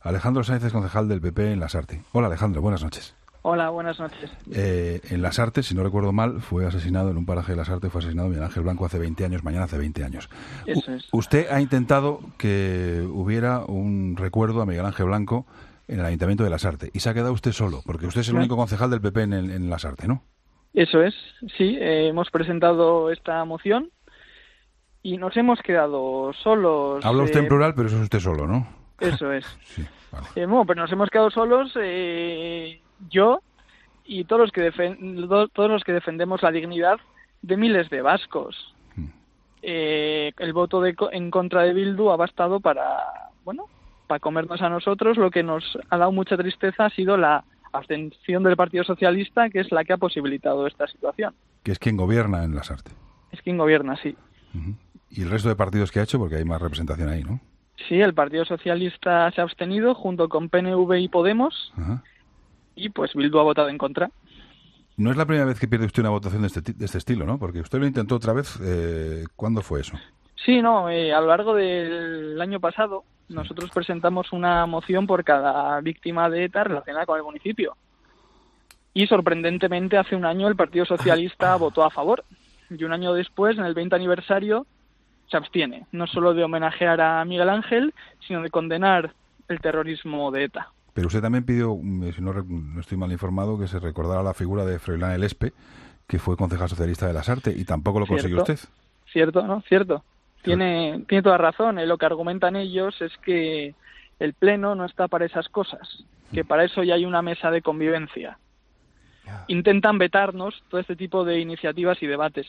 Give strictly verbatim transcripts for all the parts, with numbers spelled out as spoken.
Alejandro Sáenz es concejal del P P en Lasarte. Hola Alejandro, buenas noches. Hola, buenas noches. Eh, en Lasarte, si no recuerdo mal, fue asesinado en un paraje de Lasarte, fue asesinado Miguel Ángel Blanco hace veinte años, mañana hace veinte años. Eso es. U- usted ha intentado que hubiera un recuerdo a Miguel Ángel Blanco en el Ayuntamiento de Lasarte y se ha quedado usted solo, porque usted es el único concejal del P P en, el, en Lasarte, ¿no? Eso es, sí, eh, hemos presentado esta moción y nos hemos quedado solos. Habla usted eh, en plural, pero eso es usted solo, ¿no? Eso es. Sí, vale. Eh, bueno, pero nos hemos quedado solos eh, yo y todos los que defen- do- todos los que defendemos la dignidad de miles de vascos. Mm. Eh, el voto de co- en contra de Bildu ha bastado para, bueno, para comernos a nosotros. Lo que nos ha dado mucha tristeza ha sido la abstención del Partido Socialista, que es la que ha posibilitado esta situación. Que es quien gobierna en Lasarte. Es quien gobierna, sí. Uh-huh. Y el resto de partidos que ha hecho, porque hay más representación ahí, ¿no? Sí, el Partido Socialista se ha abstenido junto con P N V y Podemos. Ajá. Y pues Bildu ha votado en contra. No es la primera vez que pierde usted una votación de este, ti- de este estilo, ¿no? Porque usted lo intentó otra vez. Eh, ¿Cuándo fue eso? Sí, no, eh, a lo largo del año pasado nosotros presentamos una moción por cada víctima de ETA relacionada con el municipio. Y sorprendentemente hace un año el Partido Socialista votó a favor. Y un año después, en el veinte aniversario, se abstiene. No solo de homenajear a Miguel Ángel, sino de condenar el terrorismo de ETA. Pero usted también pidió, si no, no estoy mal informado, que se recordara la figura de Froilán Elespe, que fue concejal socialista de Lasarte, y tampoco lo consiguió ¿Cierto? usted. Cierto, ¿no? Cierto. Tiene, tiene toda razón. Eh, Lo que argumentan ellos es que el Pleno no está para esas cosas, que para eso ya hay una mesa de convivencia. Intentan vetarnos todo este tipo de iniciativas y debates.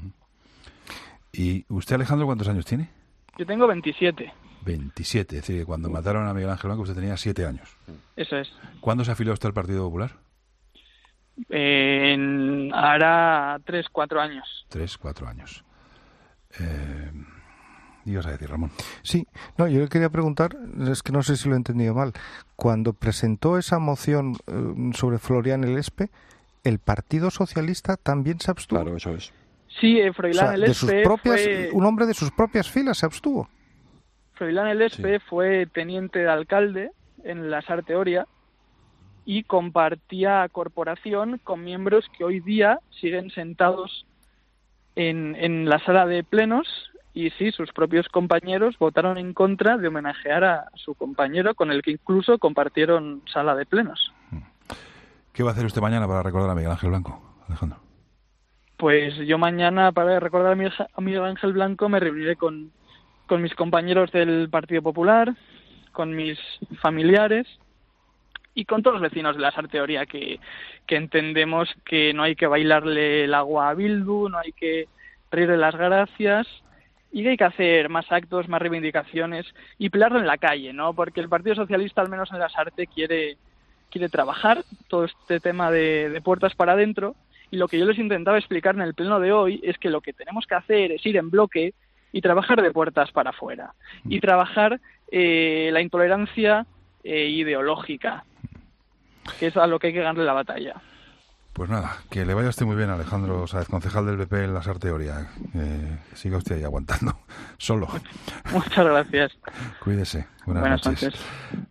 ¿Y usted, Alejandro, cuántos años tiene? Yo tengo veintisiete. veintisiete, es decir, que cuando mataron a Miguel Ángel Blanco usted tenía siete años. Eso es. ¿Cuándo se afilió usted al Partido Popular? Eh, en, hará tres, cuatro años. Tres, cuatro años. Eh, ibas a decir, Ramón. Sí, no, yo le quería preguntar, es que no sé si lo he entendido mal. Cuando presentó esa moción eh, sobre Florian Elespe, ¿el Partido Socialista también se abstuvo? Claro, eso es. Sí, eh, O Froilán sea, de sus Elespe propias, fue... un hombre de sus propias filas se abstuvo. Froilán Elespe Sí. fue teniente de alcalde en Lasarte Oria y compartía corporación con miembros que hoy día siguen sentados en, en la sala de plenos y sí, sus propios compañeros votaron en contra de homenajear a su compañero con el que incluso compartieron sala de plenos. ¿Qué va a hacer usted mañana para recordar a Miguel Ángel Blanco, Alejandro? Pues yo mañana, para recordar a Miguel- a Miguel Ángel Blanco, me reuniré con, con mis compañeros del Partido Popular, con mis familiares y con todos los vecinos de la Sarteoría que, que entendemos que no hay que bailarle el agua a Bildu, no hay que reírle las gracias y que hay que hacer más actos, más reivindicaciones y pelearlo en la calle, ¿no? Porque el Partido Socialista, al menos en la Sarte, quiere, quiere trabajar todo este tema de, de puertas para adentro. Y lo que yo les intentaba explicar en el pleno de hoy es que lo que tenemos que hacer es ir en bloque y trabajar de puertas para afuera. Y trabajar eh, la intolerancia eh, ideológica, que es a lo que hay que ganarle la batalla. Pues nada, que le vaya usted muy bien, Alejandro Sáenz, concejal del P P en Lasarte Oria. Eh, siga usted ahí aguantando, solo. Muchas gracias. Cuídese. Buenas, Buenas noches. noches.